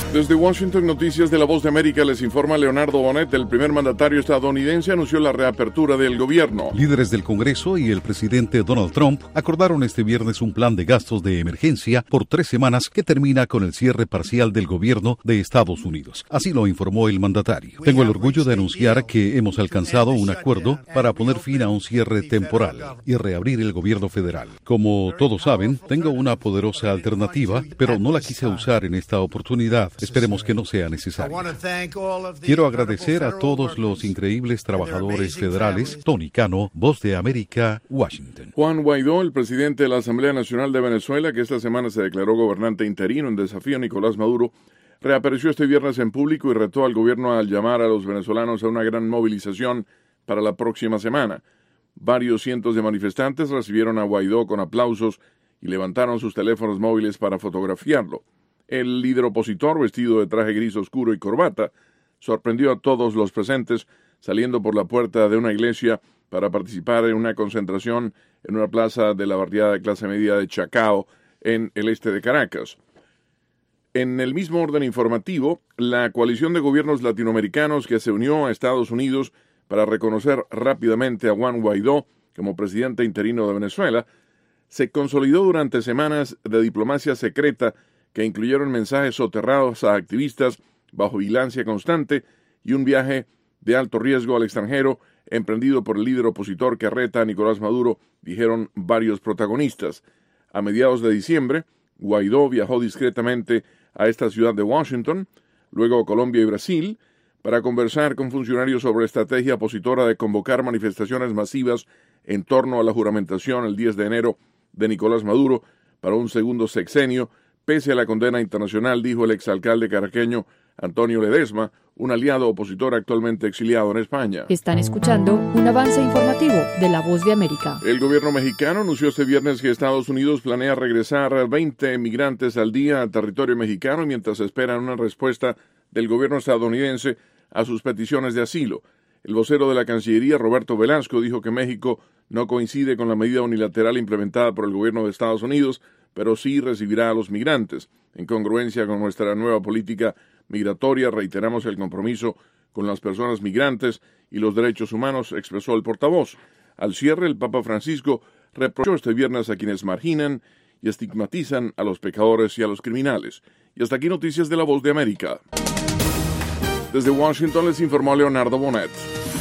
Desde Washington, Noticias de La Voz de América, les informa Leonardo Bonet. El primer mandatario estadounidense anunció la reapertura del gobierno. Líderes del Congreso y el presidente Donald Trump acordaron este viernes un plan de gastos de emergencia por 3 semanas que termina con el cierre parcial del gobierno de Estados Unidos. Así lo informó el mandatario. Tengo el orgullo de anunciar que hemos alcanzado un acuerdo para poner fin a un cierre temporal y reabrir el gobierno federal. Como todos saben, tengo una poderosa alternativa, pero no la quise usar en esta oportunidad. Esperemos que no sea necesario. Quiero agradecer a todos los increíbles trabajadores federales. Tony Cano, Voz de América, Washington. Juan Guaidó, el presidente de la Asamblea Nacional de Venezuela, que esta semana se declaró gobernante interino en desafío a Nicolás Maduro, reapareció este viernes en público y retó al gobierno al llamar a los venezolanos a una gran movilización para la próxima semana. Varios cientos de manifestantes recibieron a Guaidó con aplausos y levantaron sus teléfonos móviles para fotografiarlo. El líder opositor, vestido de traje gris oscuro y corbata, sorprendió a todos los presentes saliendo por la puerta de una iglesia para participar en una concentración en una plaza de la barriada de clase media de Chacao, en el este de Caracas. En el mismo orden informativo, la coalición de gobiernos latinoamericanos que se unió a Estados Unidos para reconocer rápidamente a Juan Guaidó como presidente interino de Venezuela, se consolidó durante semanas de diplomacia secreta que incluyeron mensajes soterrados a activistas bajo vigilancia constante y un viaje de alto riesgo al extranjero emprendido por el líder opositor que reta a Nicolás Maduro, dijeron varios protagonistas. A mediados de diciembre, Guaidó viajó discretamente a esta ciudad de Washington, luego a Colombia y Brasil, para conversar con funcionarios sobre la estrategia opositora de convocar manifestaciones masivas en torno a la juramentación el 10 de enero de Nicolás Maduro para un segundo sexenio, pese a la condena internacional, dijo el exalcalde caraqueño Antonio Ledesma, un aliado opositor actualmente exiliado en España. Están escuchando un avance informativo de La Voz de América. El gobierno mexicano anunció este viernes que Estados Unidos planea regresar 20 migrantes al día al territorio mexicano mientras esperan una respuesta del gobierno estadounidense a sus peticiones de asilo. El vocero de la Cancillería, Roberto Velasco, dijo que México no coincide con la medida unilateral implementada por el gobierno de Estados Unidos, pero sí recibirá a los migrantes. En congruencia con nuestra nueva política migratoria, reiteramos el compromiso con las personas migrantes y los derechos humanos, expresó el portavoz. Al cierre, el Papa Francisco reprochó este viernes a quienes marginan y estigmatizan a los pecadores y a los criminales. Y hasta aquí Noticias de La Voz de América. Desde Washington les informó Leonardo Bonet.